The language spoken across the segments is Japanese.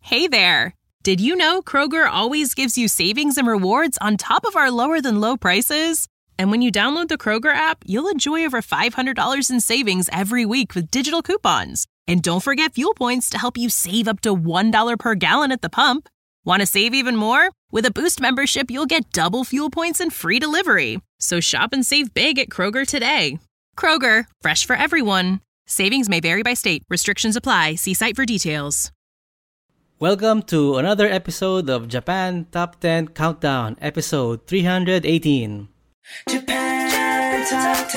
Hey there! Did you know Kroger always gives you savings and rewards on top of our lower-than-low prices? And when you download the Kroger app, you'll enjoy over $500 in savings every week with digital coupons. And don't forget fuel points to help you save up to $1 per gallon at the pump. Want to save even more? With a Boost membership, you'll get double fuel points and free delivery. So shop and save big at Kroger today. Kroger, fresh for everyone. Savings may vary by state. Restrictions apply. See site for details. Welcome to another episode of Japan Top 10 Countdown, episode 318. Japan Top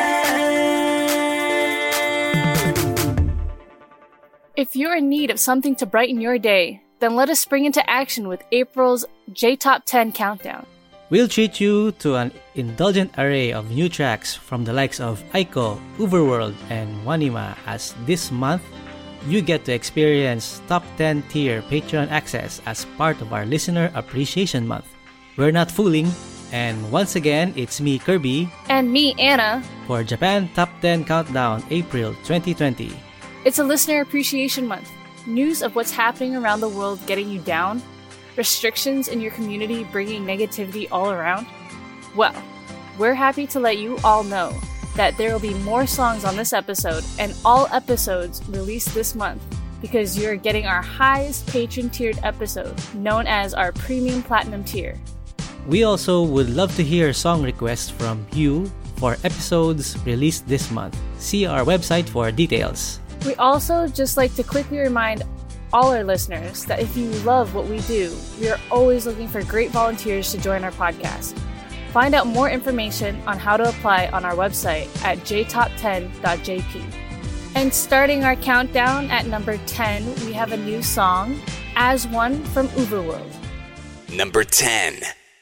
10. If you're in need of something to brighten your day, then let us spring into action with April's J-Top 10 Countdown. We'll treat you to an indulgent array of new tracks from the likes of Aiko, Uberworld, and Wanima, as this month, you get to experience Top 10 tier Patreon access as part of our Listener Appreciation Month. We're not fooling, and once again, it's me, Kirby, and me, Anna, for Japan Top 10 Countdown April 2020. It's a Listener Appreciation Month. News of what's happening around the world getting you down? Restrictions in your community bringing negativity all around? Well, we're happy to let you all know that there will be more songs on this episode and all episodes released this month because you're getting our highest patron tiered episode, known as our Premium Platinum tier. We also would love to hear song requests from you for episodes released this month. See our website for details. We also just like to quickly remind all our listeners that if you love what we do, we are always looking for great volunteers to join our podcast. Find out more information on how to apply on our website at jtop10.jp. And starting our countdown at number 10, we have a new song, As One from Uberworld. Number 10.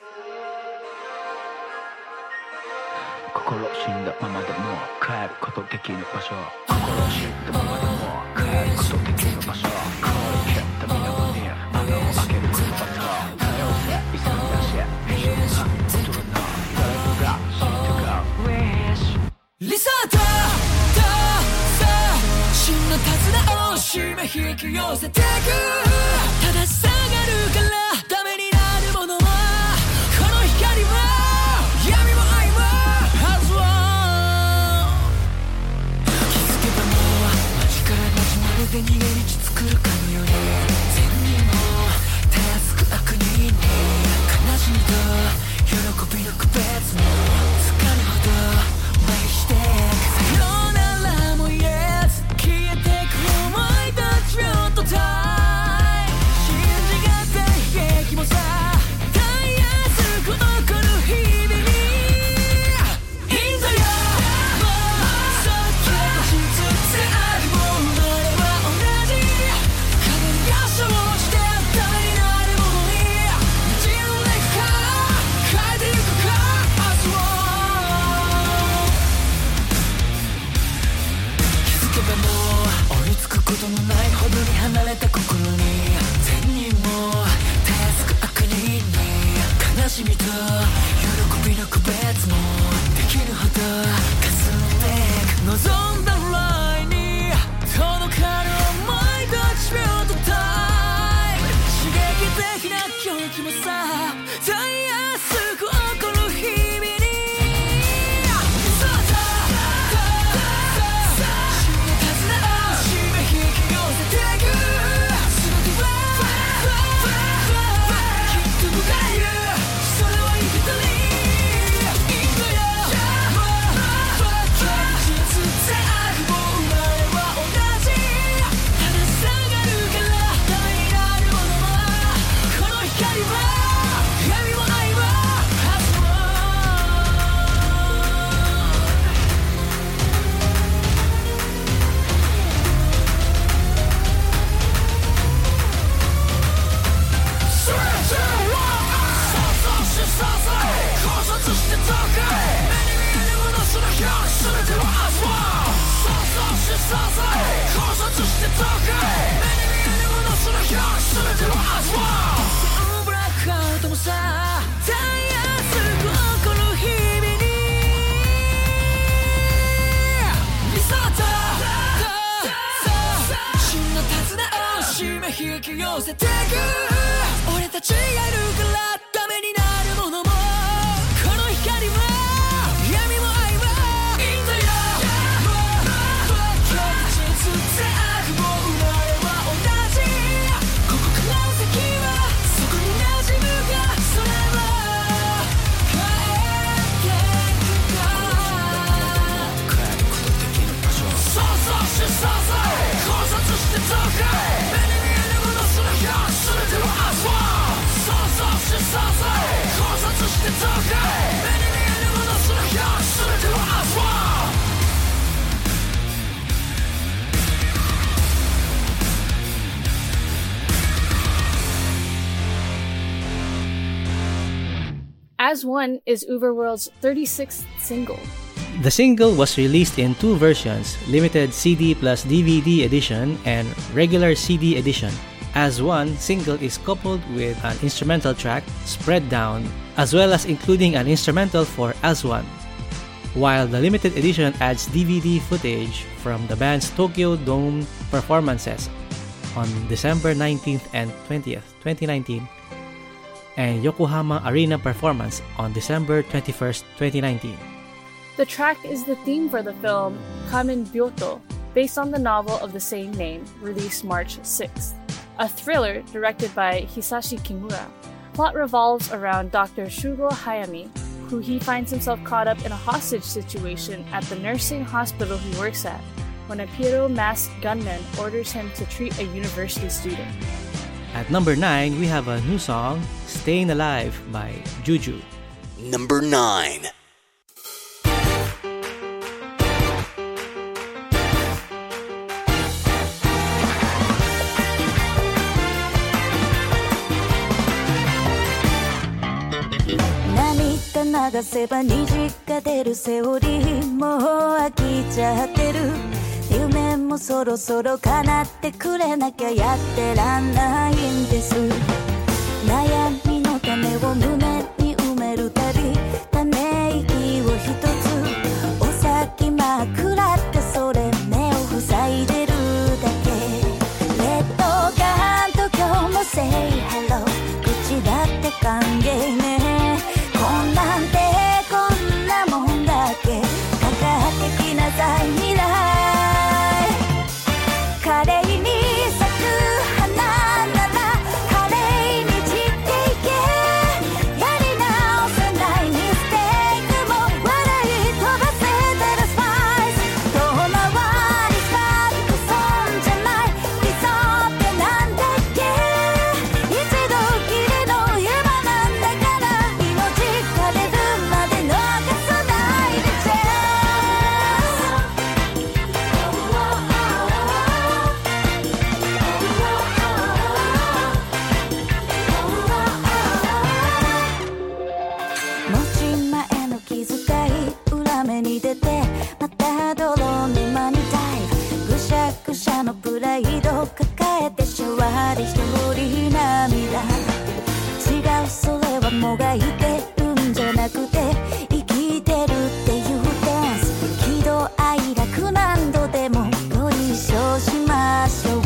心死んだままでも帰ることできる場所心死んだままでも帰ることできる場所凍り切った水面に穴を開ける車の頼って急ぎ出し一緒にな大人の誰もが知ってが Wish リサートさ真の手綱を締め引き寄せてくただ下がるからダメになるものはこの光は闇も愛もで逃げ道作るかのように善人もたやすく悪人に悲しみと喜びの区別もつかぬほど麻痺してさよならも言えず消えてく思いたちをとたい信じがたい悲劇もさたやすく起こる日々にいいんだよもうそっちの実ってあるものそうしてダメになるものに自分でか変えてゆくか明日を気づけばもう追いつくことのないほどに離れた心に善人もたやすく悪人に悲しみと喜びの区別もできるほど霞んで望んだラインに届かぬ思いと地秒とた的な狂気もさたやすく起こる日々にそうだ死の手綱を締め引き寄せてく全てはきっと迎えるそれは生きたりいいんだよもう現実であるも生まれは同じただ下がるからダメになるものは光は闇も愛は明日もそれじゃあ想像してさせ考察して解け目に見えるものその表に全ては明日も想像してさせ考察して解け目に見えるものその表に全ては明日もカウントもさたやすく起こる日々にリサート真の手綱を締め引き寄し寄せてく俺たちがいるからダメになるものもこの光は闇も愛はいいんだよ現実で悪も生まれは同じここから先はそこに馴染むがそれは帰ってくか帰ることできる場所想像し想像考察してどうか目に見えるものすらが全てはアスファ想像し想像考察してどうか目に見えるものすらが全てはアスファ As One is Uverworld's 36th single. The single was released in two versions, limited CD plus DVD edition and regular CD edition. As One single is coupled with an instrumental track, Spread Down, as well as including an instrumental for As One, while the limited edition adds DVD footage from the band's Tokyo Dome performances on December 19th and 20th, 2019, and Yokohama Arena performance on December 21st, 2019. The track is the theme for the film Kamen Byoto, based on the novel of the same name, released March 6th. A thriller directed by Hisashi Kimura. Plot revolves around Dr. Shugo Hayami, who he finds himself caught up in a hostage situation at the nursing hospital he works at, when a Pyro-masked gunman orders him to treat a university student. At number 9, we have a new song, Staying Alive by Juju. Number 9. 流せば虹が出るセオリーもう飽きちゃってる夢もそろそろ叶ってくれなきゃやってらんないんです悩みの種を胸に埋めるたびため息を一つお先真っ暗ってそれ目を塞いでるだけレッドガンと今日も Say hello 口だって歓迎ねこんなんてこんなもんだけかかってきなさい未来華麗に咲く花なら華麗に散っていけやり直せないミステイクも笑い飛ばせてるスパイス遠回りしたくそんじゃない理想ってなんだっけ一度きりの夢なんだから命枯れるまで逃さないでチェン持ち前の気遣い裏目に出てまた泥沼にダイブぐしゃぐしゃのプライド抱えてシャワーで一人涙違うそれはもがいてるんじゃなくて生きてるっていうダンス喜怒哀楽何度でもご一緒しましょう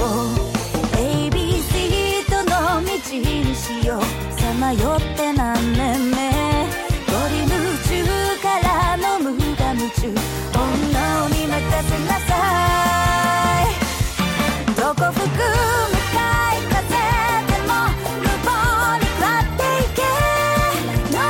ABC との道にしようさまよって何年目ゴリ夢中からの無我夢中本能に任せなさいどこ吹く向かい風でも無謀に勝っていけノ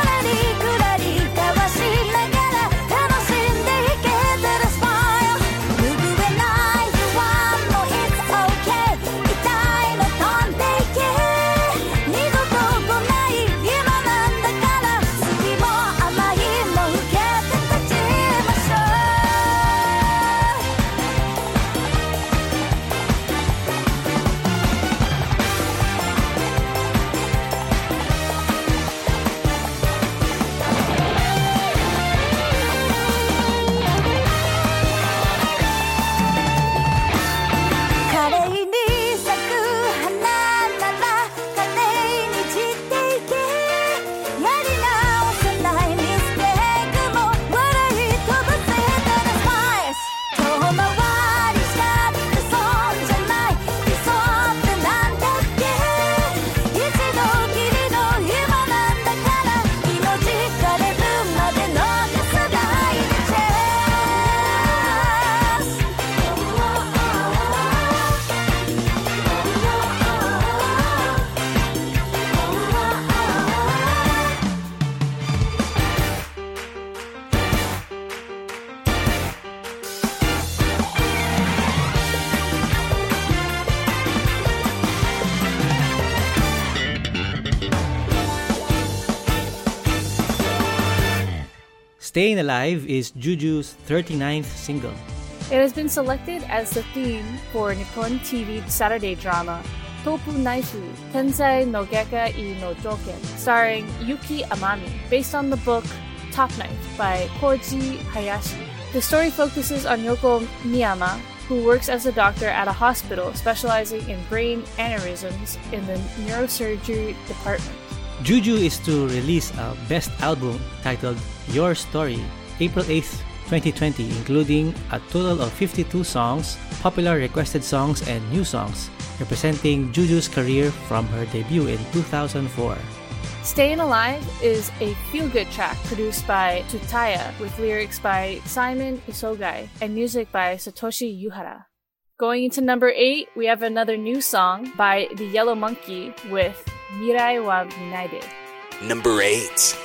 Staying Alive is Juju's 39th single. It has been selected as the theme for Nippon TV Saturday drama Topu Naifu Tensei no Geka I no Joken, starring Yuki Amami, based on the book Top Knife by Koji Hayashi. The story focuses on Yoko Miyama, who works as a doctor at a hospital specializing in brain aneurysms in the neurosurgery department. Juju is to release a best album titled Your Story, April 8th, 2020, including a total of 52 songs, popular requested songs, and new songs, representing Juju's career from her debut in 2004. Staying Alive is a feel-good track produced by Tutaya with lyrics by Simon Isogai and music by Satoshi Yuhara. Going into number 8, we have another new song by The Yellow Monkey with Mirai wa Minai de. Number 8.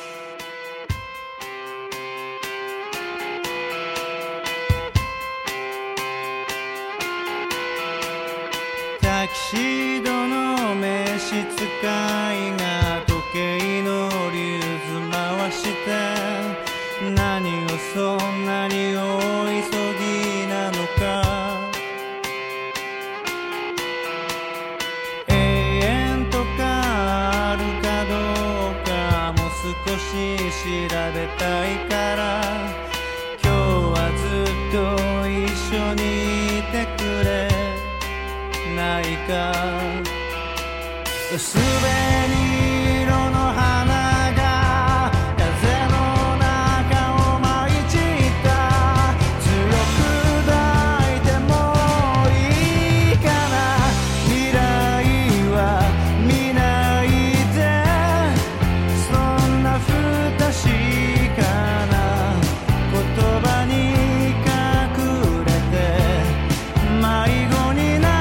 タキシードの召使いが時計のリューズ回して何をそんなに大急ぎなのか永遠とかあるかどうかも少し調べたいから今日はずっと一緒にいてくれないかすべに色の花が風の中を舞い散った強く抱いてもいいかな未来は見ないでそんな不確かな言葉に隠れて迷子にな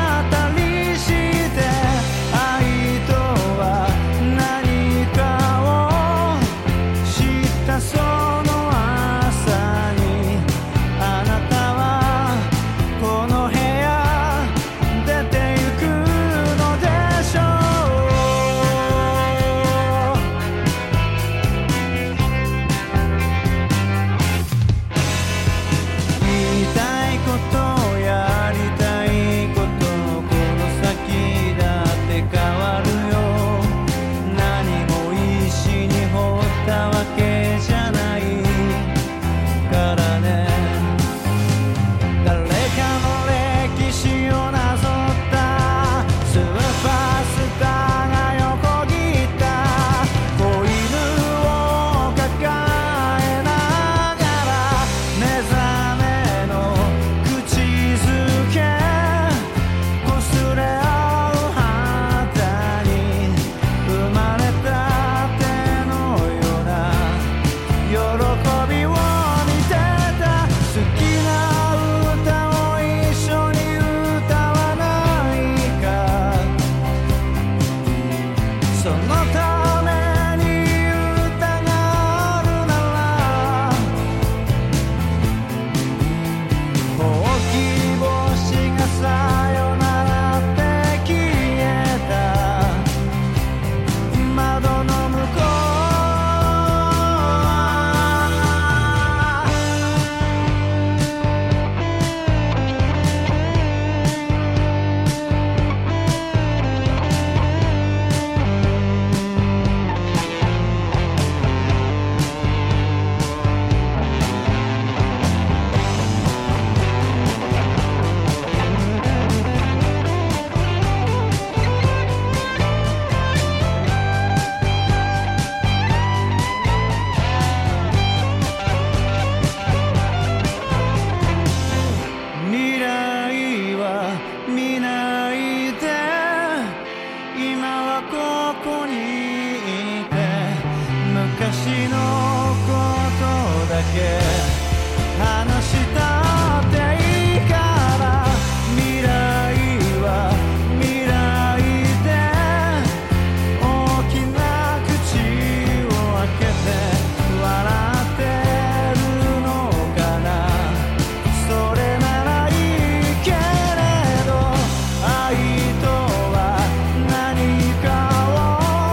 愛とは何かを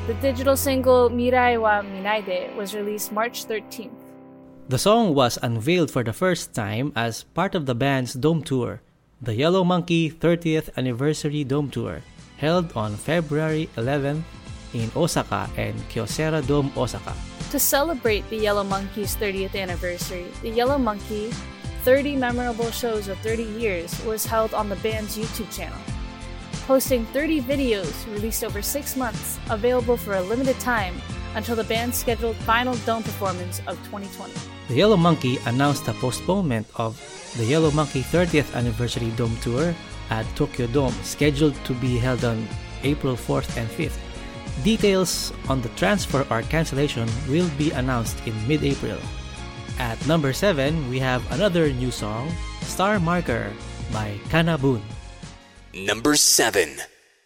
The digital single Mirai wa Minaide was released March 13th. The song was unveiled for the first time as part of the band's Dome Tour, the Yellow Monkey 30th Anniversary Dome Tour, held on February 11th in Osaka and Kyocera Dome, Osaka. To celebrate the Yellow Monkey's 30th anniversary, the Yellow Monkey 30 Memorable Shows of 30 Years was held on the band's YouTube channel, posting 30 videos released over 6 months, available for a limited time until the band's scheduled final Dome performance of 2020. The Yellow Monkey announced the postponement of the Yellow Monkey 30th Anniversary Dome Tour at Tokyo Dome, scheduled to be held on April 4th and 5th. Details on the transfer or cancellation will be announced in mid-April. At number 7, we have another new song, Star Marker by Kanabun. Number 7.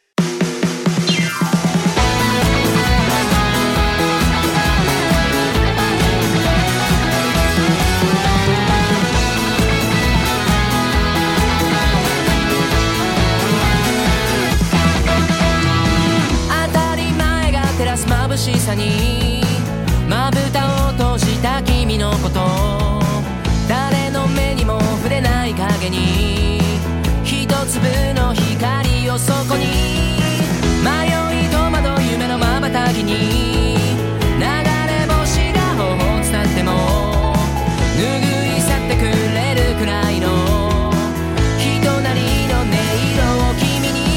眩しさにまぶたを閉じた君のこと、誰の目にも触れない影に一粒の光をそこに迷い戸惑う夢の瞬きに流れ星が頬を伝っても拭い去ってくれるくらいの人なりの音色を君に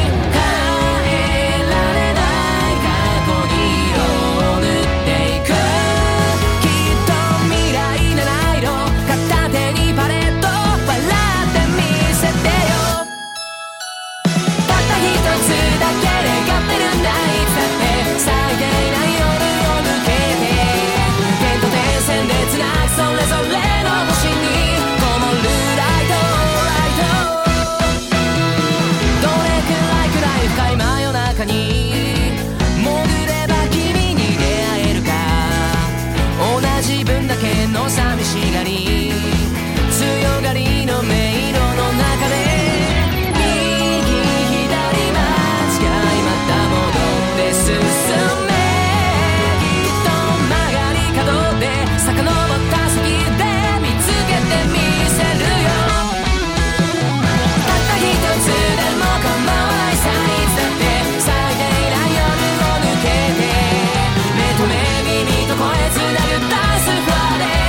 寂しがり強がりの迷路の中で右左間違いまた戻って進めきっと曲がり角で遡った先で見つけてみせるよたった一つでも構わないさいつだって咲いていない夜を抜けて目と目耳と声つなぐダンスフロアで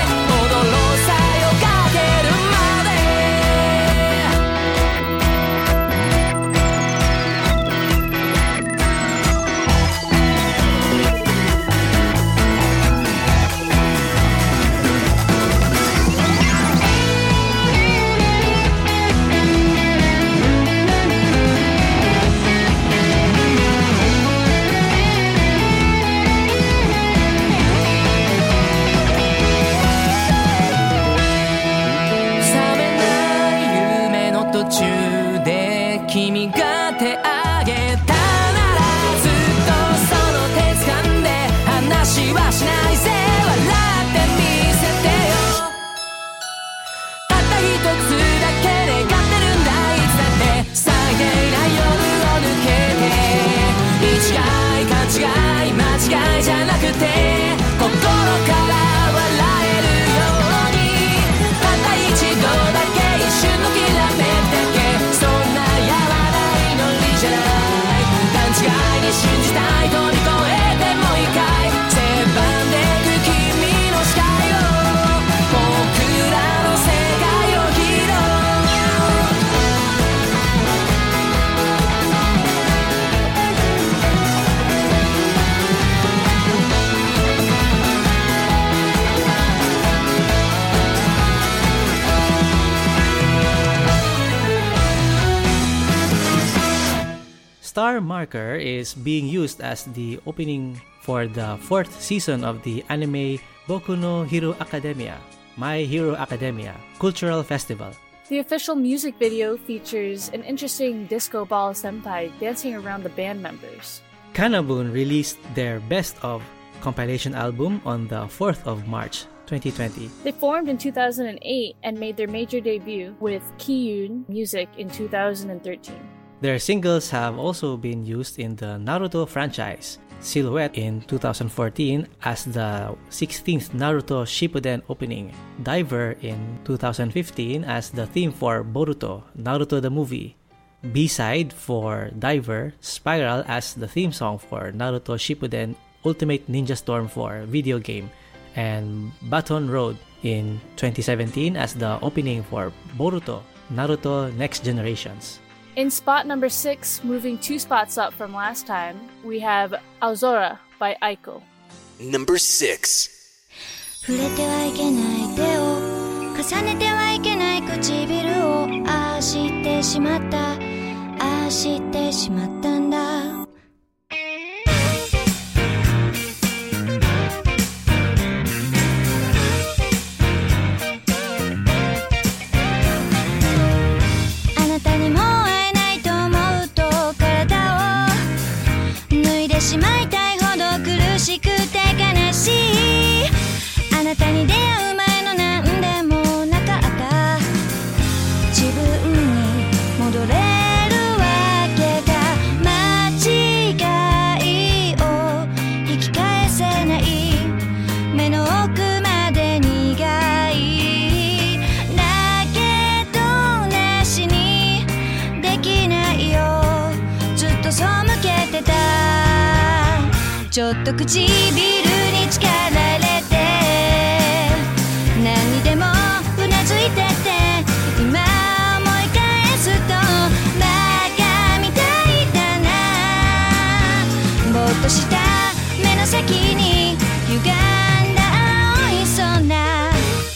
Star Marker is being used as the opening for the 4th season of the anime Boku no Hero Academia, My Hero Academia Cultural Festival. The official music video features an interesting disco ball senpai dancing around the band members. Kanabun released their best of compilation album on the 4th of March 2020. They formed in 2008 and made their major debut with Kiyun Music in 2013. Their singles have also been used in the Naruto franchise, silhouette in 2014 as the 16th Naruto Shippuden opening, Diver in 2015 as the theme for Boruto, Naruto the movie, B-side for Diver, Spiral as the theme song for Naruto Shippuden Ultimate Ninja Storm 4 video game, and Baton Road in 2017 as the opening for Boruto, Naruto Next Generations. In spot number 6, moving 2 spots up from last time, we have Aozora by Aiko. Number 6. 触れてはいけない手を重ねてはいけない唇をああしてしまったああしてしまったんだあなたにも会えないと思うと体を脱いでしまいたいほど苦しくて悲しいあなたに出会う前の何でもなかった自分に戻れるわけが間違いを引き返せない目の奥まで苦いだけどなしにできないよずっと背けてたちょっと唇に力入れて何にでもうなずいてて今思い返すとバカみたいだなぼーっとした目の先に歪んだ青い空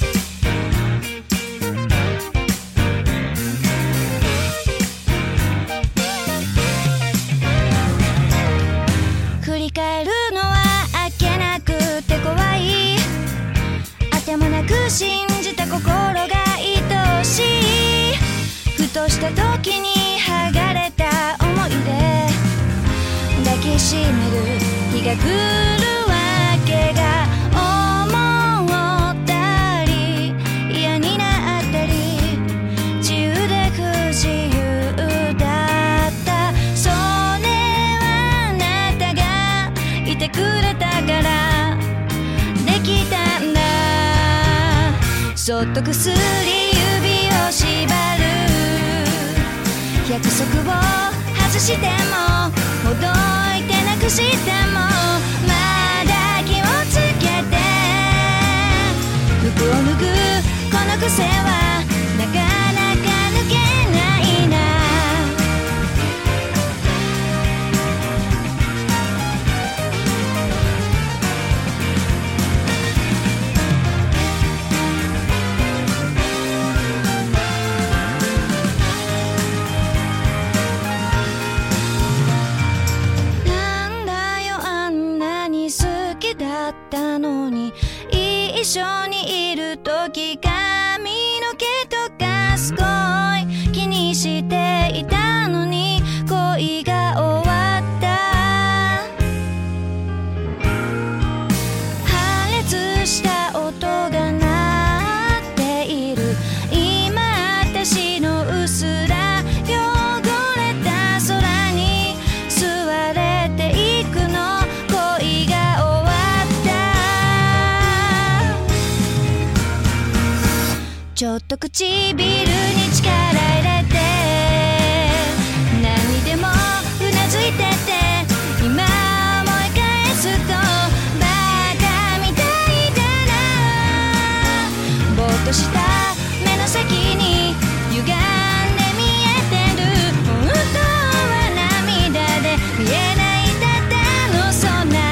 振り返るのはあっけなくて怖いあてもなく信じた心が愛しいふとした時に剥がれた思い出抱きしめる日が来るわけが思ったり嫌になったり自由で不自由だったそれはあなたがいてくれたからできたんだそっとくすり指を縛る約束を外してもほどいてなくしてもまだ気をつけて服を脱ぐこの癖はなかなか抜けないなだったのに一緒にいる時髪の毛とかすごい気にしていたのに恋が終わった破裂した音が鳴っている今私のうすら汚れた空に吸われていくの恋が終わちょっと唇に力入れて何にでもうなずいてて今思い返すとバカみたいだなぼーっとした目の先に歪んで見えてる本当は涙で見えないただの空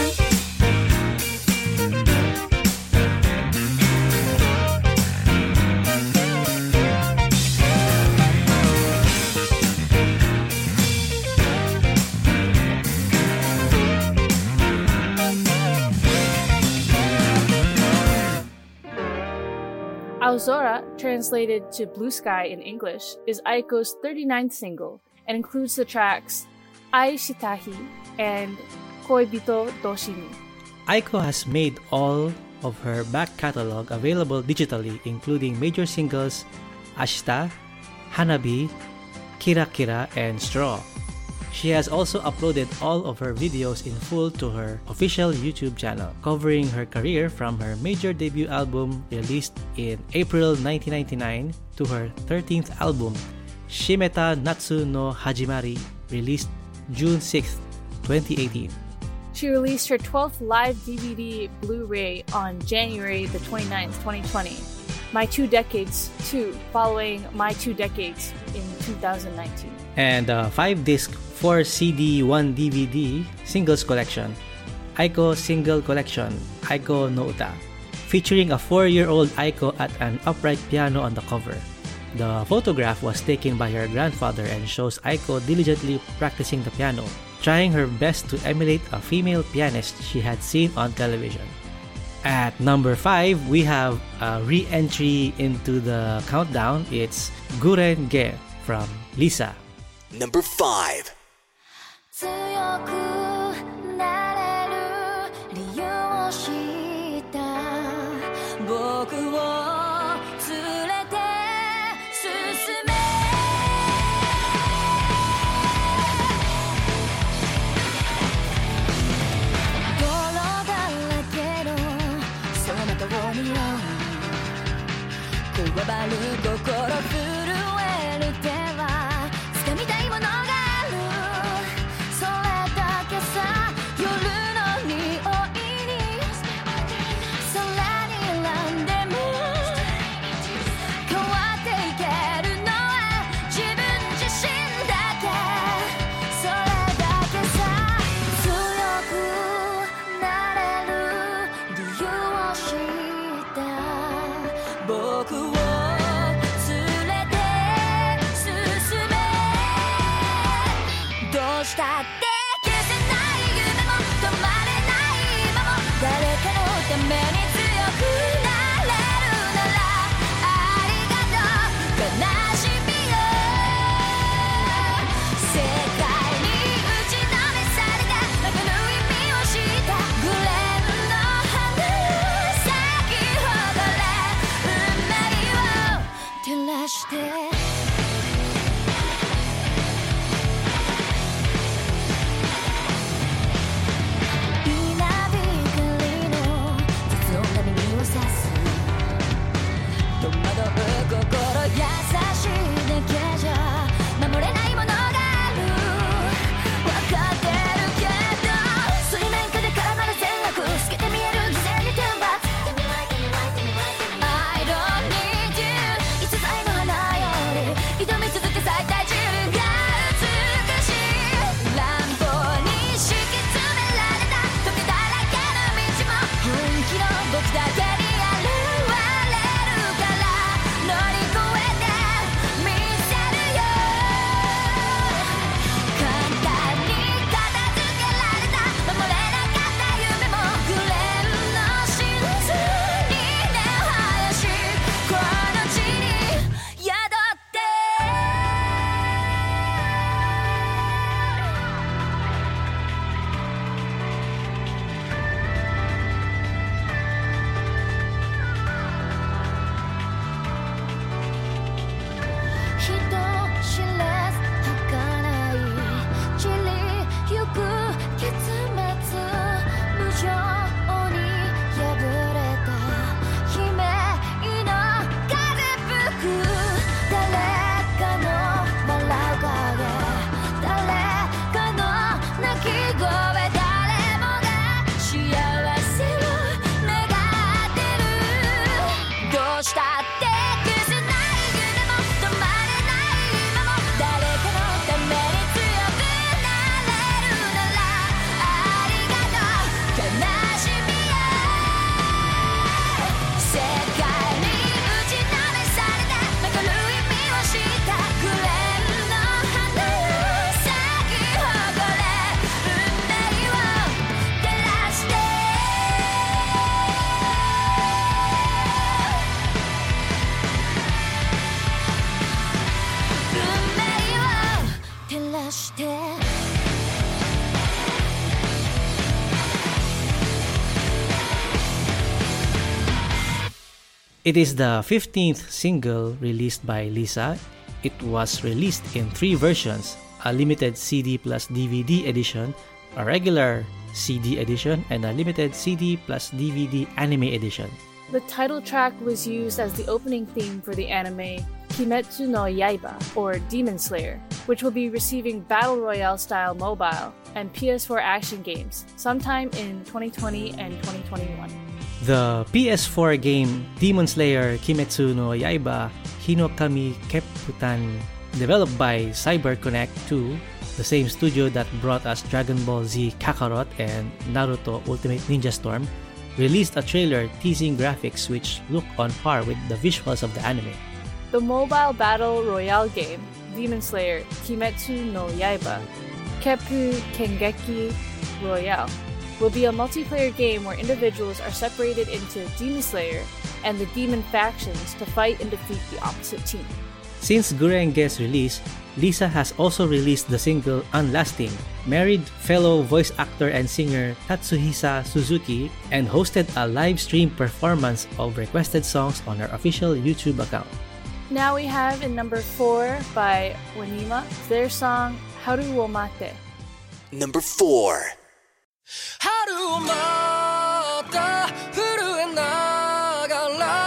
Aozora, translated to Blue Sky in English, is Aiko's 39th single and includes the tracks Ai Shitahi and Koibito Doshini. Aiko has made all of her back catalog available digitally, including major singles Ashita, Hanabi, Kira Kira, and Straw. She has also uploaded all of her videos in full to her official YouTube channel, covering her career from her major debut album released in April 1999 to her 13th album, Shimeta Natsu no Hajimari, released June 6, 2018. She released her 12th live DVD Blu-ray on January the 29th, 2020. My 2 Decades 2, following My 2 Decades in 2019. And 5-disc, 4-CD, 1-DVD singles collection, Aiko Single Collection, Aiko no Uta, featuring a 4-year-old Aiko at an upright piano on the cover. The photograph was taken by her grandfather and shows Aiko diligently practicing the piano, trying her best to emulate a female pianist she had seen on television. At number 5, we have a re-entry into the countdown. It's Guren Ge from Lisa. Number 5. 強くなれる理由を知った僕を連れて進め泥だらけのその顔にはこわばる心震える手は掴みたいものがあるそれだけさ夜の匂いに空に選んでも変わっていけるのは自分自身だけそれだけさ強くなれる理由を知った僕を連れて進めどうしたって消せない夢も止まれない今も誰かのために強くなれるならありがとう悲しみよ世界に打ちのめされた中の意味を知ったグレンの花咲き誇れ運命を照らして戸惑う心優しいだけじゃ守れないものがある分かってるけど水面下で絡まる善悪透けて見える偽善に天罰 I don't need you 逸材の花より挑み続け最大自分が美しい乱暴に敷き詰められた時だらけの道も本気の僕だけに It is the 15th single released by Lisa. It was released in 3 versions, a limited CD plus DVD edition, a regular CD edition, and a limited CD plus DVD anime edition. The title track was used as the opening theme for the anime Kimetsu no Yaiba, or Demon Slayer, which will be receiving Battle Royale style mobile and PS4 action games sometime in 2020 and 2021. The PS4 game Demon Slayer Kimetsu no Yaiba Hinokami Kepputan, developed by CyberConnect 2, the same studio that brought us Dragon Ball Z Kakarot and Naruto Ultimate Ninja Storm, released a trailer teasing graphics which look on par with the visuals of the anime. The mobile battle royale game, Demon Slayer Kimetsu no Yaiba Keppu Kengeki Royale, will be a multiplayer game where individuals are separated into Demon Slayer and the demon factions to fight and defeat the opposite team. Since Gurenge's release, Lisa has also released the single Unlasting, married fellow voice actor and singer Tatsuhisa Suzuki, and hosted a live stream performance of requested songs on her official YouTube account. Now we have in number 4 by Wanima, their song Haru wo Mate. Number 4. 春をまた震えながら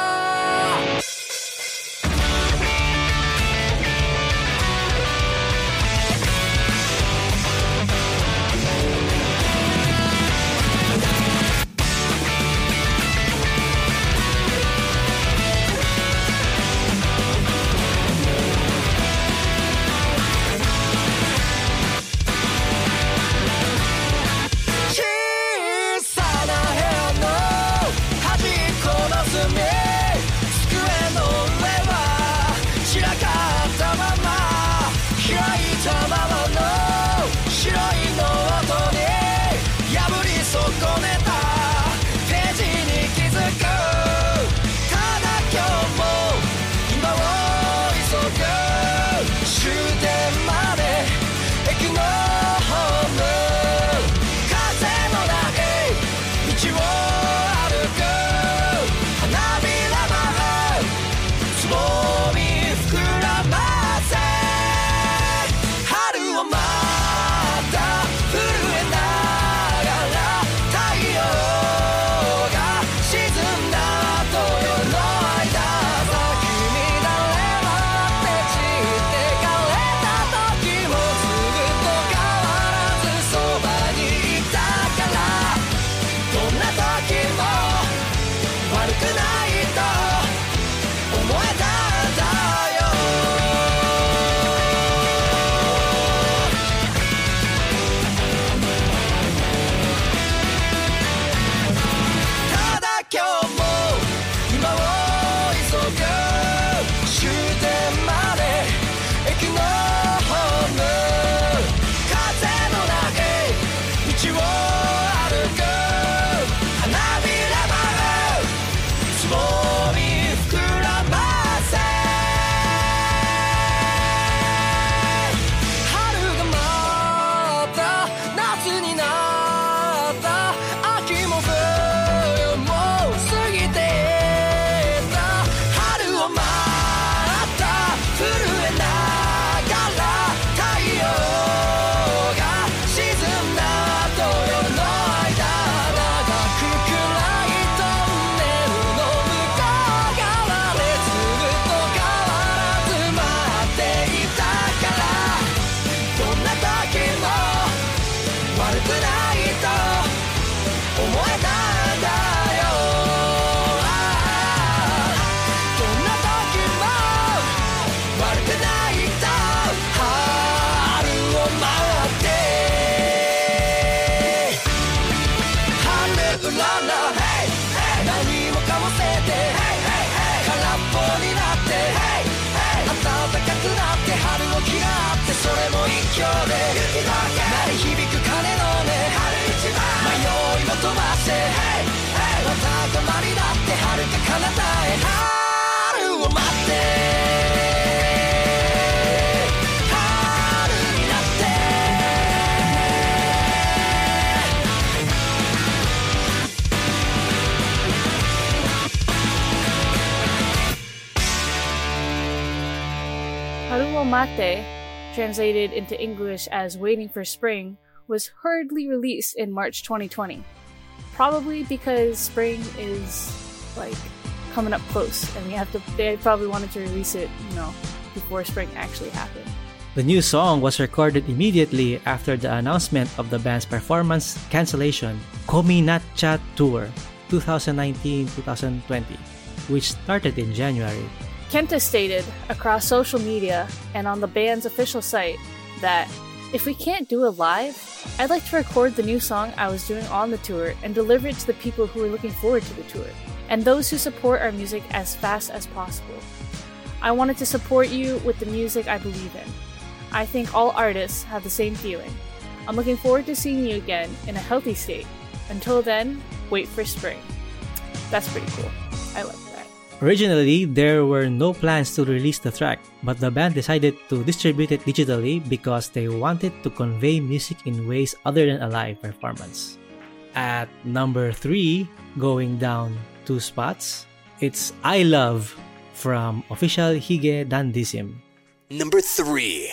translated into English as Waiting for Spring, was hurriedly released in March 2020. Probably because spring is like coming up close and they probably wanted to release it, before spring actually happened. The new song was recorded immediately after the announcement of the band's performance cancellation, Kominacha Tour 2019-2020, which started in January. Kenta stated across social media and on the band's official site that if we can't do it live, I'd like to record the new song I was doing on the tour and deliver it to the people who are looking forward to the tour and those who support our music as fast as possible. I wanted to support you with the music I believe in. I think all artists have the same feeling. I'm looking forward to seeing you again in a healthy state. Until then, wait for spring. That's pretty cool. I like that. Originally, there were no plans to release the track, but the band decided to distribute it digitally because they wanted to convey music in ways other than a live performance. At number 3, going down 2 spots, it's I Love from official Hige Dandism. Number 3.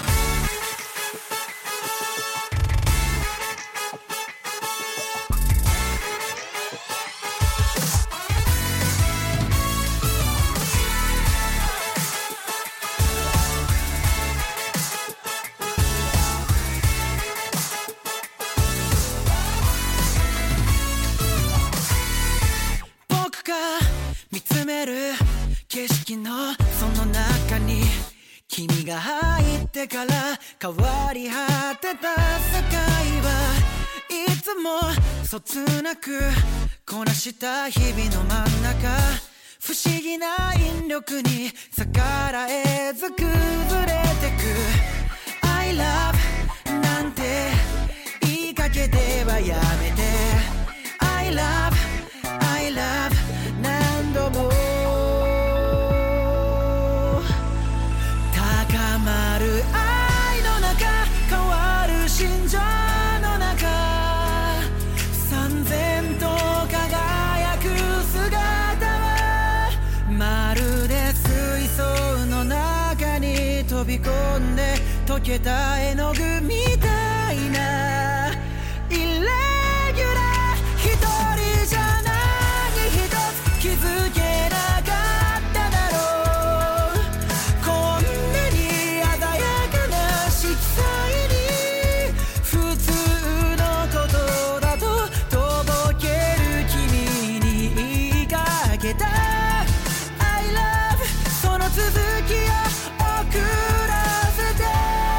景色のその中に君が入ってから変わり果てた世界はいつもそつなくこなした日々の真ん中不思議な引力に逆らえず崩れてく I love なんて言いかけてはやめて I love I love 何度も高まる愛の中変わる心情の中燦然と輝く姿はまるで水槽の中に飛び込んで溶けた絵の具みたいなイレギュラー一人じゃ何一つ気づけなかっただろうこんなに鮮やかな色彩に普通のことだととぼける君に言いかけた I love その続きを送らせて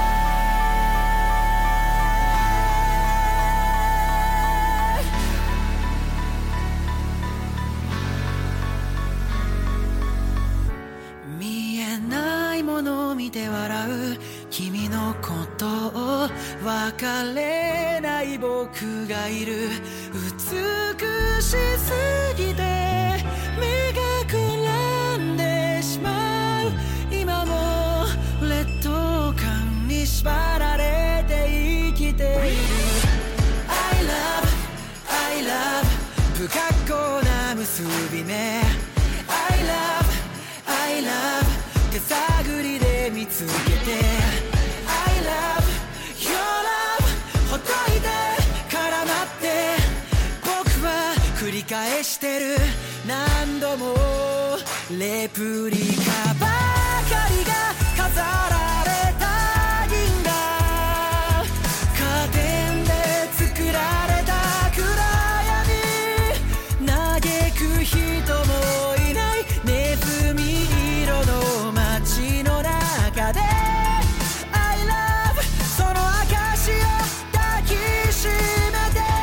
見えないものを見て笑う君のことを別れない僕がいる美しすぎて目がくらんでしまう今も劣等感に縛られて生きている I love I love 不格好な結び目 I love I love 手探りで見つけて I love your love ほっといて絡まって僕は繰り返してる何度もレプリカばかりが飾られた銀河カーテンで作られた暗闇嘆く人もいないネズミ色の街の中で I love その証を抱きしめて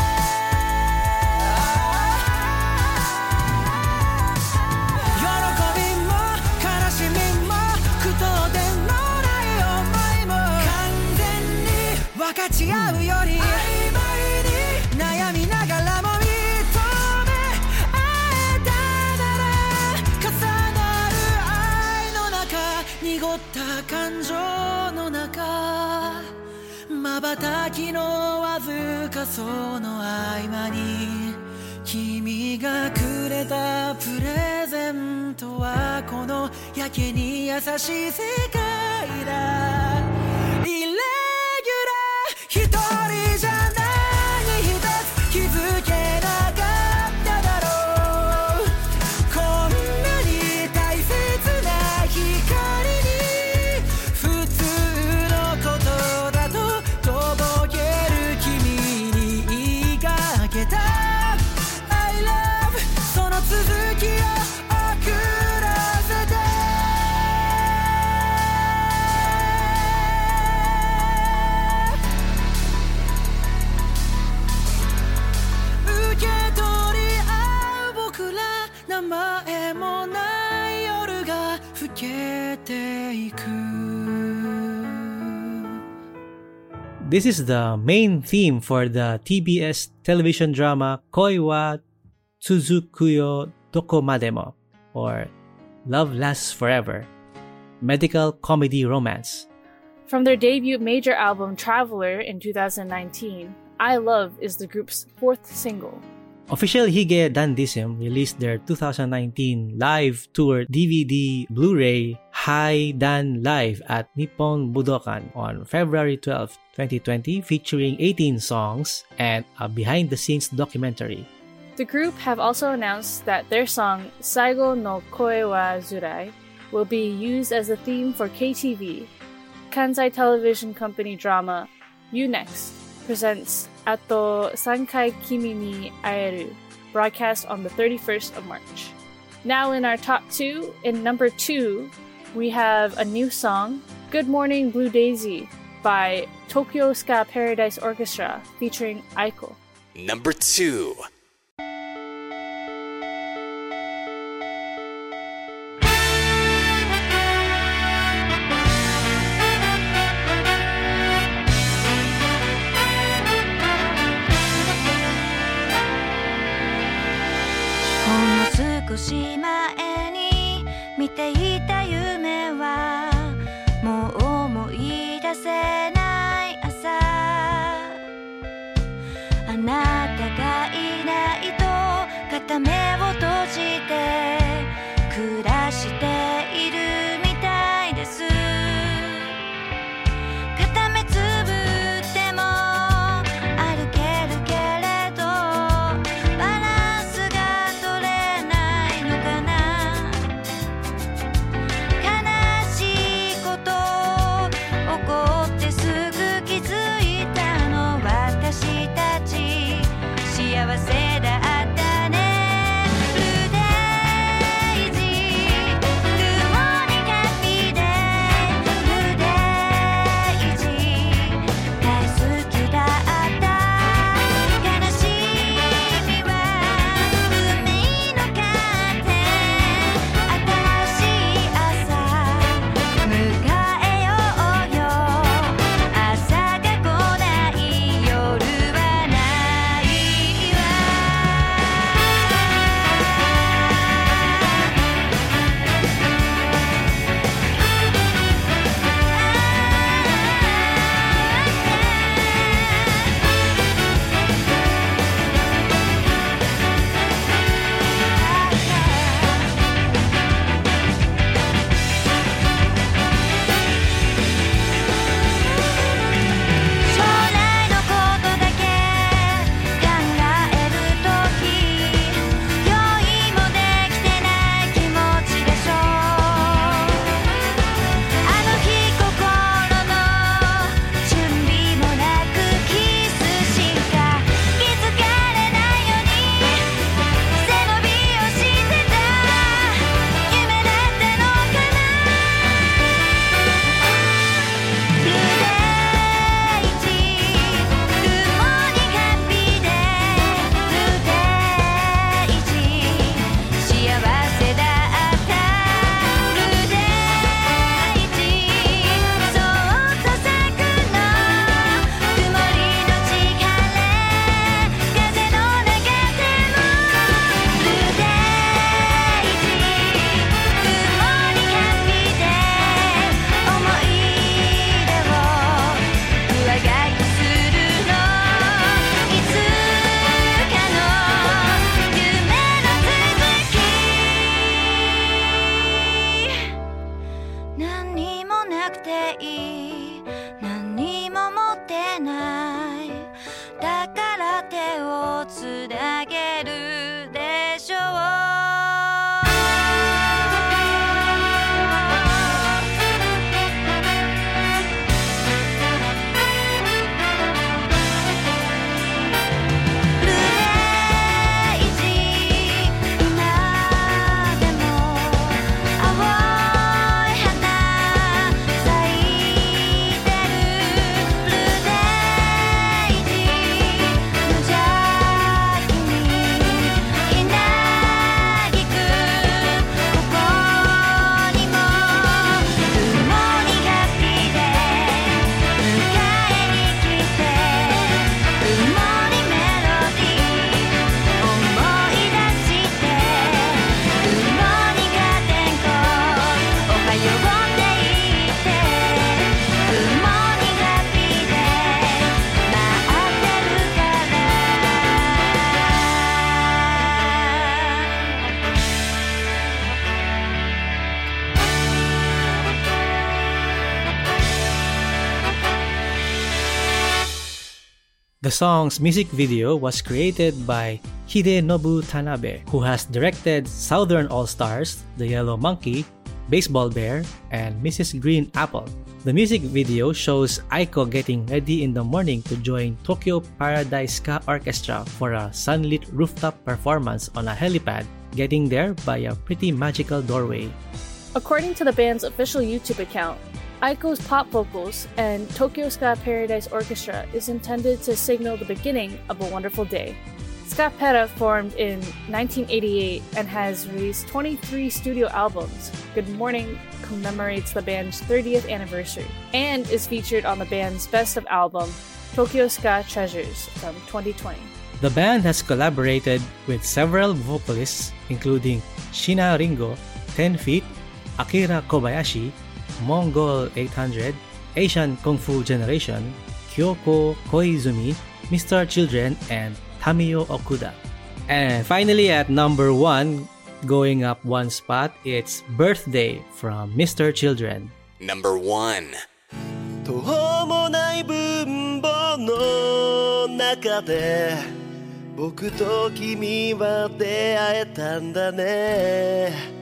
喜びも悲しみも句読点のない思いも完全に分かち合うより曖昧に悩みながらも認め合えたなら重なる愛の中濁った感情の中瞬きのわずかその合間に君がくれたプレゼントはこのやけに優しい世界だ。イレギュラー一人じゃない一つ気づけなかっただろう。こんなに大切な光に普通のことだととぼける君に言いかけた I love その続きを送らせて受け取り合う僕ら名前もない夜が更けていく。 This is the main theme for the TBS television drama Koi wa Tsuzukuyo Dokomademo, or Love Lasts Forever, medical comedy romance. From their debut major album Traveler in 2019, I Love is the group's fourth single. Official Hige Dandism released their 2019 live tour DVD Blu-ray Hi Dan Live at Nippon Budokan on February 12, 2020, featuring 18 songs and a behind-the-scenes documentary. The group have also announced that their song Saigo no Koe wa Zurai will be used as a theme for KTV. Kansai Television Company drama U-NEXT presents Ato Sankai Kimi ni Aeru, broadcast on the 31st of March. Now in our top 2, in number 2, we have a new song, Good Morning Blue Daisy by Tokyo Ska Paradise Orchestra featuring Aiko. Number 2. 少し前に見ていた夢はもう思い出せない朝、あなたがいないと片目を閉じて暮らしているみたいです。片目つぶっても歩けるけれどバランスが取れないのかな。悲しいこと起こってすぐ気づいたの私たち幸せだったね。 をつなげるでしょう The song's music video was created by Hidenobu Tanabe, who has directed Southern All-Stars, The Yellow Monkey, Baseball Bear, and Mrs. Green Apple. The music video shows Aiko getting ready in the morning to join Tokyo Paradise Ska Orchestra for a sunlit rooftop performance on a helipad, getting there by a pretty magical doorway. According to the band's official YouTube account, Aiko's pop vocals and Tokyo Ska Paradise Orchestra is intended to signal the beginning of a wonderful day. Ska Pera formed in 1988 and has released 23 studio albums. Good Morning commemorates the band's 30th anniversary and is featured on the band's Best of album, Tokyo Ska Treasures from 2020. The band has collaborated with several vocalists including Shina Ringo, 10 Feet, Akira Kobayashi, Mongol 800, Asian Kung Fu Generation, Kyoko Koizumi, Mr. Children, and Tamio Okuda. And finally at number 1, going up one spot, it's Birthday from Mr. Children. Number 1. 途方もない分母の中で僕と君は出会えたんだね、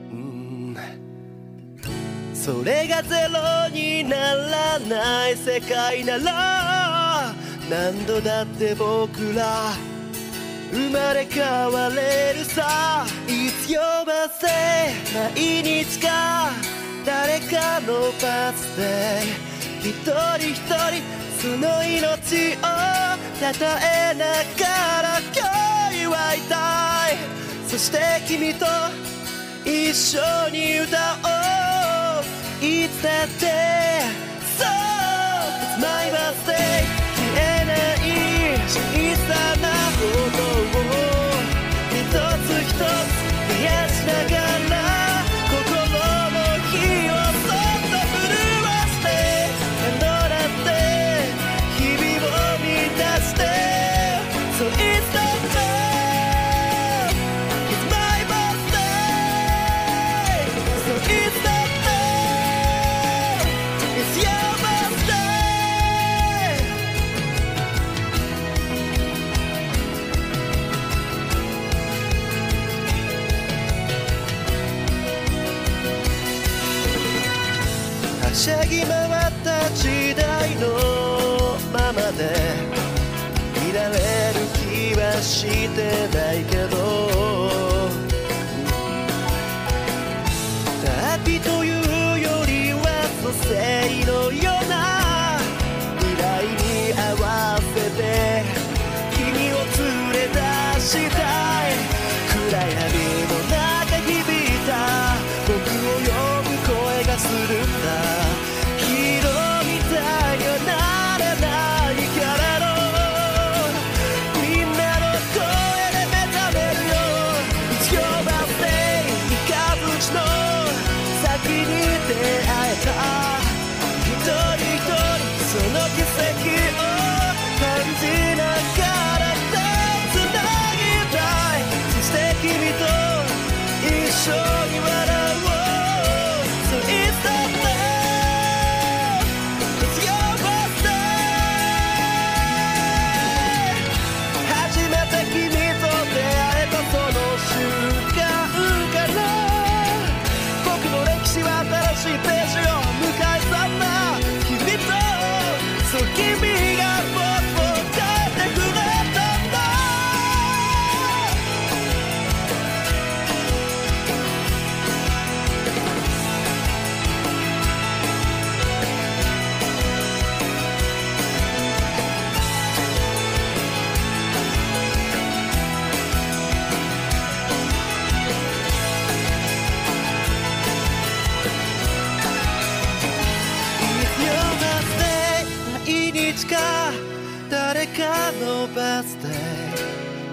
それがゼロにならない世界なら何度だって僕ら生まれ変われるさ。いつ呼ばせ毎日か誰かのバースデー、一人一人その命をたたえながら今日祝いたい。そして君と一緒に歌おう、いつだって So it's my birthday、 消えない小さなことを一つ一つ増やしながら心の火をそっと震わして何度だって日々を満たして So it's the time It's my birthday So it's the It's your birthday はしゃぎ回った時代のままでいられる気はしてないけど、旅というよりは蘇生のような未来に合わせて君を連れ出したい。暗闇の中響いた僕を呼ぶ声がするんだ。ヒーローみたいにはなれないからのみんなの声で目覚め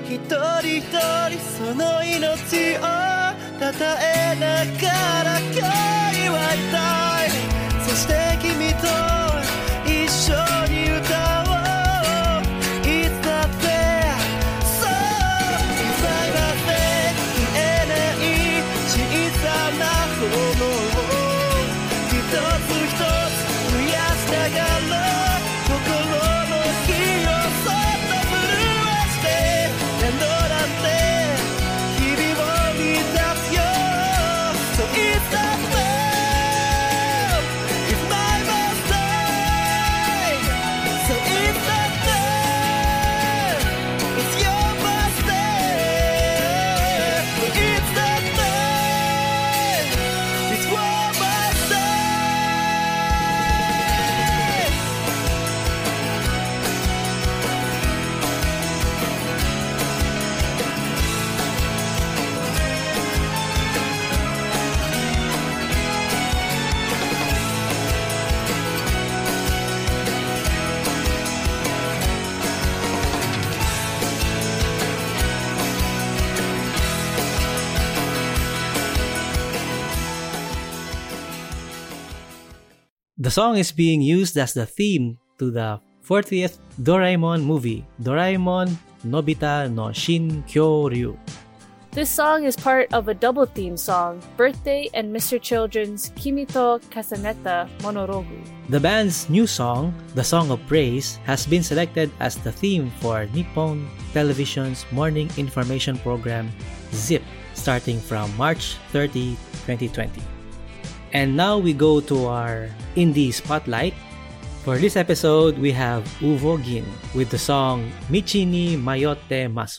一人一人その命をたたえながら今日祝いたい。そして君と一緒に歌おう。いつだってそう今だって消えない小さな炎を一つ一つ増やしながら心の火をそっと震わして何度だって日々を満たすよ。So it's the day, it's my birthday. So it's the day, it's your birthday. It's the day, it's your birthday. The song is being used as the theme to the 40th Doraemon movie, Doraemon Nobita no Shinkyoryu. This song is part of a double theme song, Birthday and Mr. Children's Kimi to Kasaneta Monorogu. The band's new song, The Song of Praise, has been selected as the theme for Nippon Television's morning information program, ZIP, starting from March 30, 2020. And now we go to our indie spotlight. For this episode, we have Uvo Gin with the song Michi ni Mayotte Masu.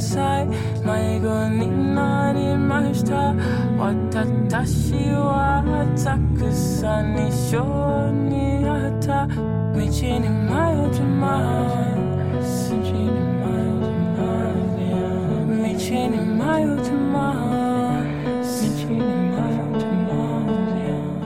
さい迷子になりました私は浅草に小にあった道に迷ってます道に迷ってます道に迷ってます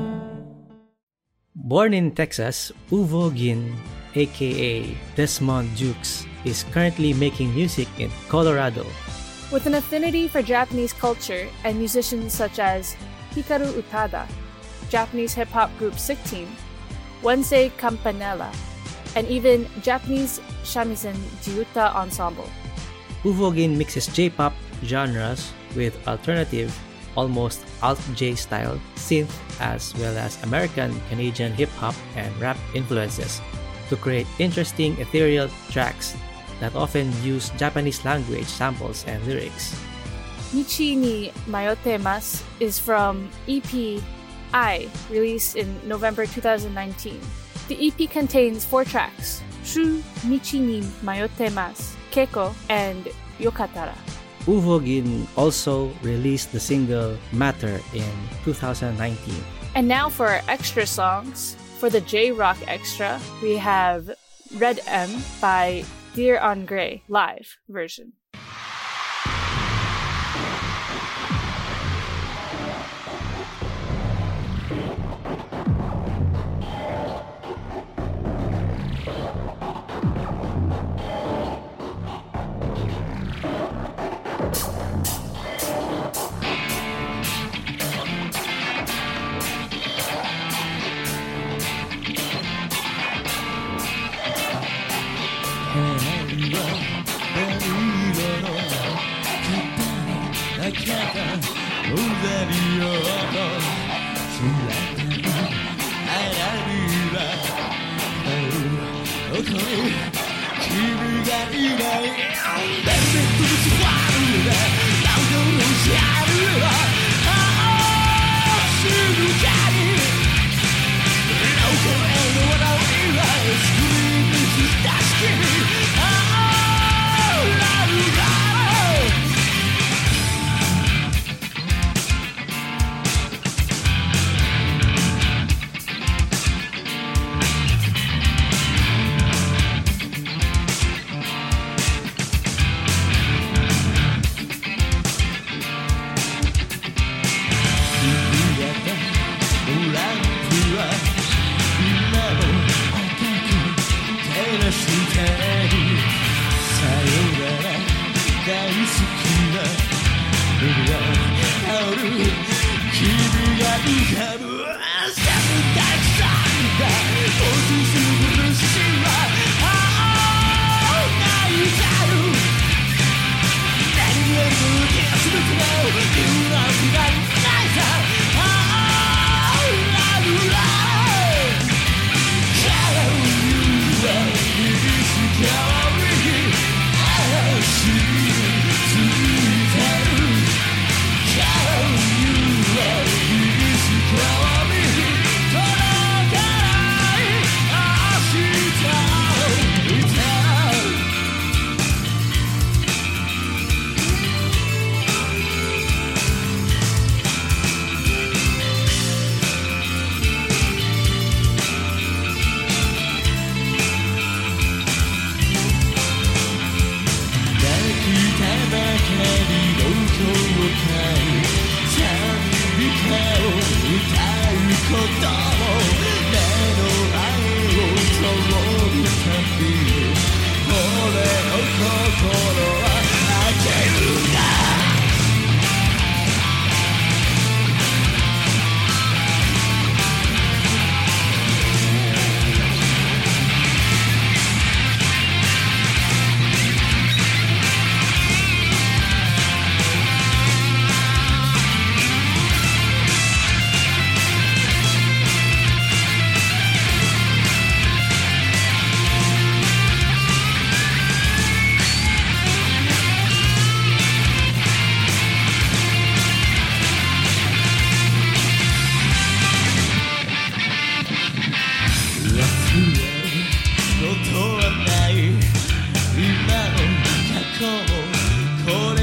Born in Texas, Uvo Gin, aka Desmond Jukes, is currently making music in Colorado. With an affinity for Japanese culture and musicians such as Hikaru Utada, Japanese hip-hop group Sick Team, Wensei Campanella, and even Japanese shamisen Jiuta ensemble. Uvo Gin mixes J-pop genres with alternative, almost alt-J style synth as well as American, Canadian hip-hop and rap influences to create interesting ethereal tracks that often use Japanese language samples and lyrics. Michi ni Mayotte Mas is from EP I, released in November 2019. The EP contains 4 tracks: Shu, Michi ni Mayotte Mas, Keiko, and Yokatara. Uvo Gin also released the single Matter in 2019. And now for our extra songs. For the J-Rock extra, we have Red M by Dear on Grey live version.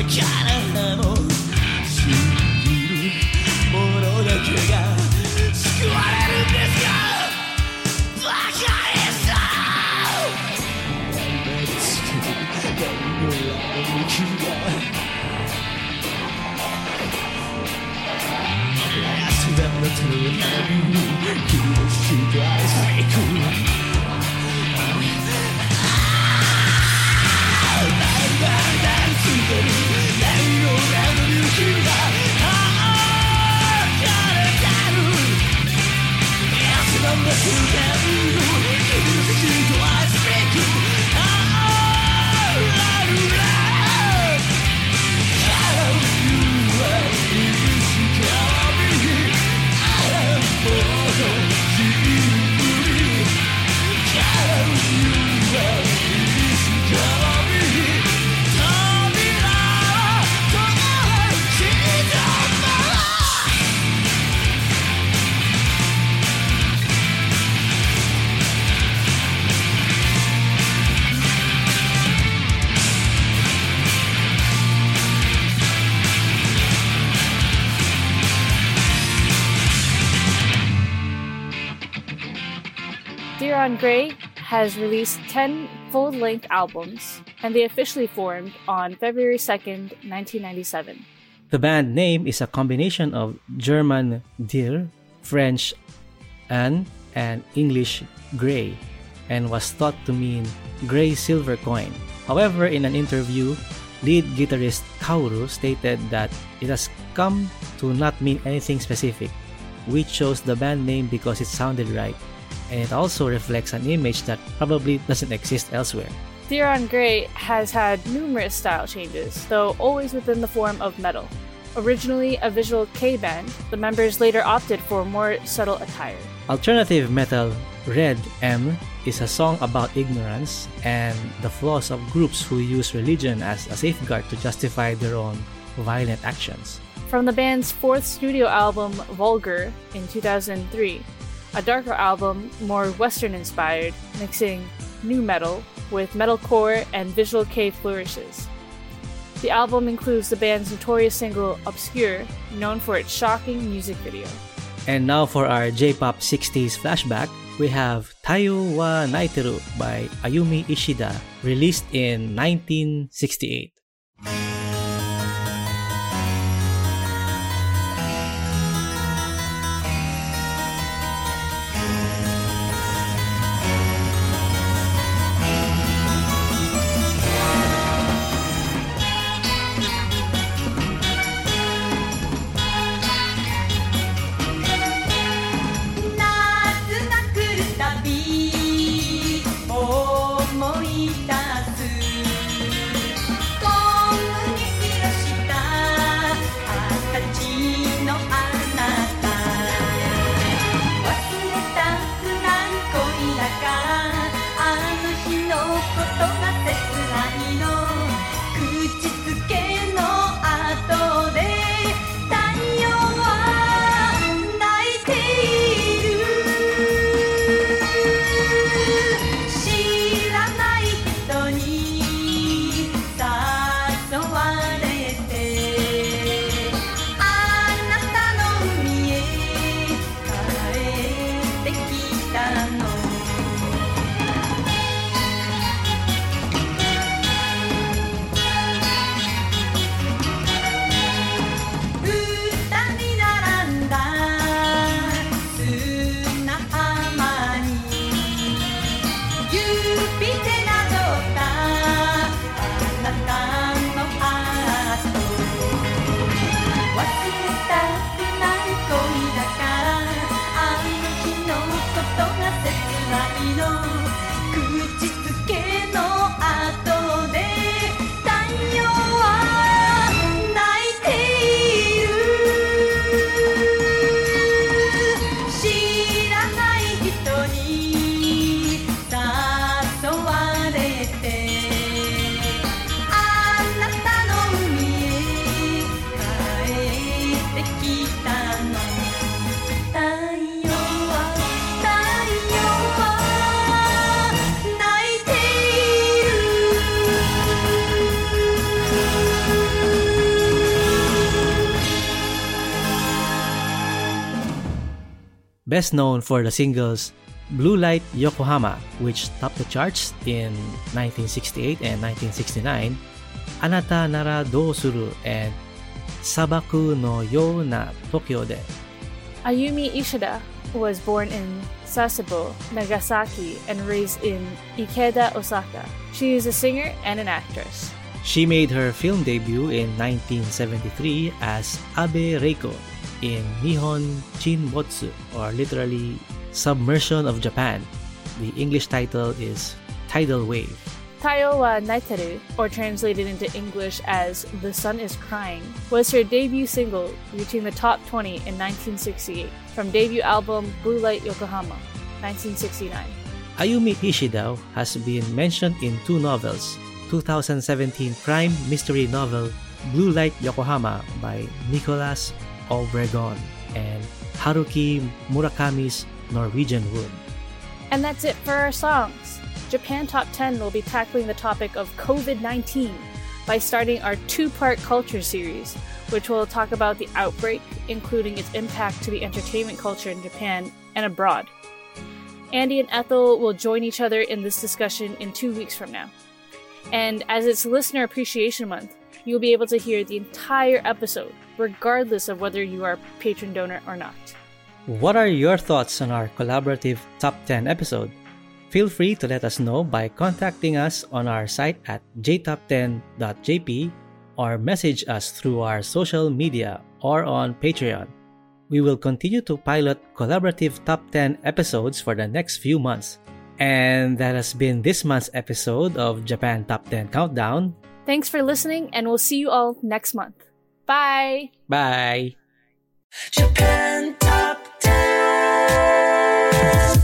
からも信じる者だけが救われるんですよバカエス Dear on Grey has released 10 full-length albums, and they officially formed on February 2nd, 1997. The band name is a combination of German dir, French an, and English grey, and was thought to mean grey silver coin. However, in an interview, lead guitarist Kaoru stated that it has come to not mean anything specific. We chose the band name because it sounded right, and it also reflects an image that probably doesn't exist elsewhere. Dear on Grey has had numerous style changes, though always within the form of metal. Originally a visual K band, the members later opted for more subtle attire. Alternative metal Red M is a song about ignorance and the flaws of groups who use religion as a safeguard to justify their own violent actions. From the band's fourth studio album, Vulgar, in 2003, a darker album, more Western-inspired, mixing nu metal with metalcore and visual K flourishes. The album includes the band's notorious single, Obscure, known for its shocking music video. And now for our J-pop 60s flashback, we have Tayo wa Naiteru by Ayumi Ishida, released in 1968. best known for the singles Blue Light Yokohama, which topped the charts in 1968 and 1969, Anata Nara Do Suru, and Sabaku no You na Tokyo de. Ayumi Ishida was born in Sasebo, Nagasaki, and raised in Ikeda, Osaka. She is a singer and an actress. She made her film debut in 1973 as Abe Reiko in Nihon Chinbotsu, or literally Submersion of Japan. The English title is Tidal Wave. Tayo wa Naiteru, or translated into English as The Sun is Crying, was her debut single, reaching the top 20 in 1968 from debut album Blue Light Yokohama, 1969. Ayumi Ishida has been mentioned in two novels, 2017 crime mystery novel Blue Light Yokohama by Nicholas Obregon and Haruki Murakami's Norwegian Wood. And that's it for our songs. Japan Top 10 will be tackling the topic of COVID-19 by starting our two-part culture series, which will talk about the outbreak, including its impact to the entertainment culture in Japan and abroad. Andy and Ethel will join each other in this discussion in 2 weeks from now. And as it's Listener Appreciation Month, you'll be able to hear the entire episode, regardless of whether you are a patron donor or not. What are your thoughts on our collaborative Top 10 episode? Feel free to let us know by contacting us on our site at jtop10.jp or message us through our social media or on Patreon. We will continue to pilot collaborative Top 10 episodes for the next few months. And that has been this month's episode of Japan Top 10 Countdown. Thanks for listening, and we'll see you all next month. Bye! Bye! Japan Top 10.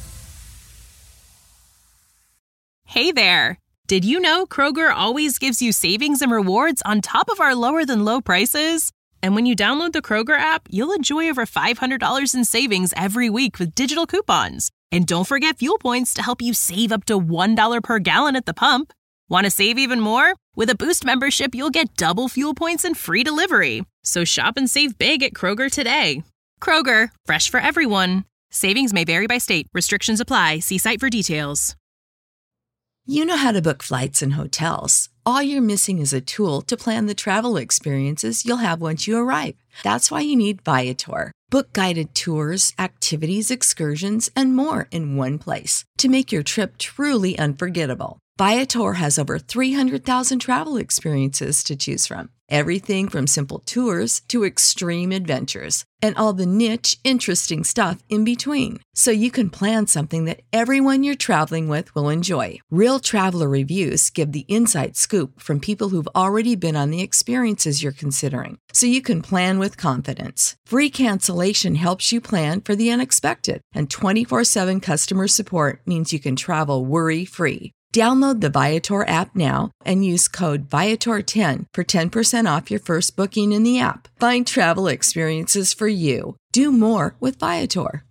Hey there! Did you know Kroger always gives you savings and rewards on top of our lower-than-low prices? And when you download the Kroger app, you'll enjoy over $500 in savings every week with digital coupons. And don't forget fuel points to help you save up to $1 per gallon at the pump. Want to save even more? With a Boost membership, you'll get double fuel points and free delivery. So shop and save big at Kroger today. Kroger, fresh for everyone. Savings may vary by state. Restrictions apply. See site for details. You know how to book flights and hotels. All you're missing is a tool to plan the travel experiences you'll have once you arrive. That's why you need Viator. Book guided tours, activities, excursions, and more in one place to make your trip truly unforgettable. Viator has over 300,000 travel experiences to choose from. Everything from simple tours to extreme adventures and all the niche, interesting stuff in between. So you can plan something that everyone you're traveling with will enjoy. Real traveler reviews give the inside scoop from people who've already been on the experiences you're considering. So you can plan with confidence. Free cancellation helps you plan for the unexpected. And 24/7 customer support means you can travel worry-free. Download the Viator app now and use code Viator10 for 10% off your first booking in the app. Find travel experiences for you. Do more with Viator.